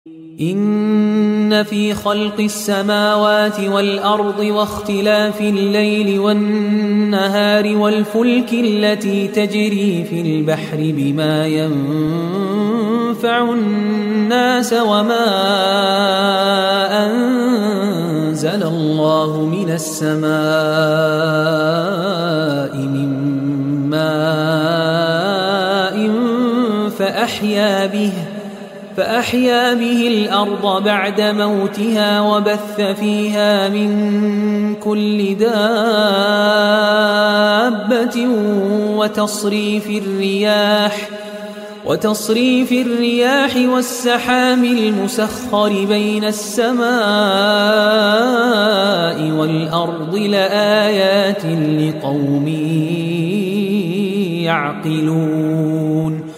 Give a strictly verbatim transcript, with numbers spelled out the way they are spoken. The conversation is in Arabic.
إن في خلق السماوات والأرض واختلاف الليل والنهار والفلك التي تجري في البحر بما ينفع الناس وما أنزل الله من السماء من ماء فأحيا به فأحيا به الأرض بعد موتها وبث فيها من كل دابة وتصريف الرياح وتصريف الرياح والسحاب المسخر بين السماء والأرض لآيات لقوم يعقلون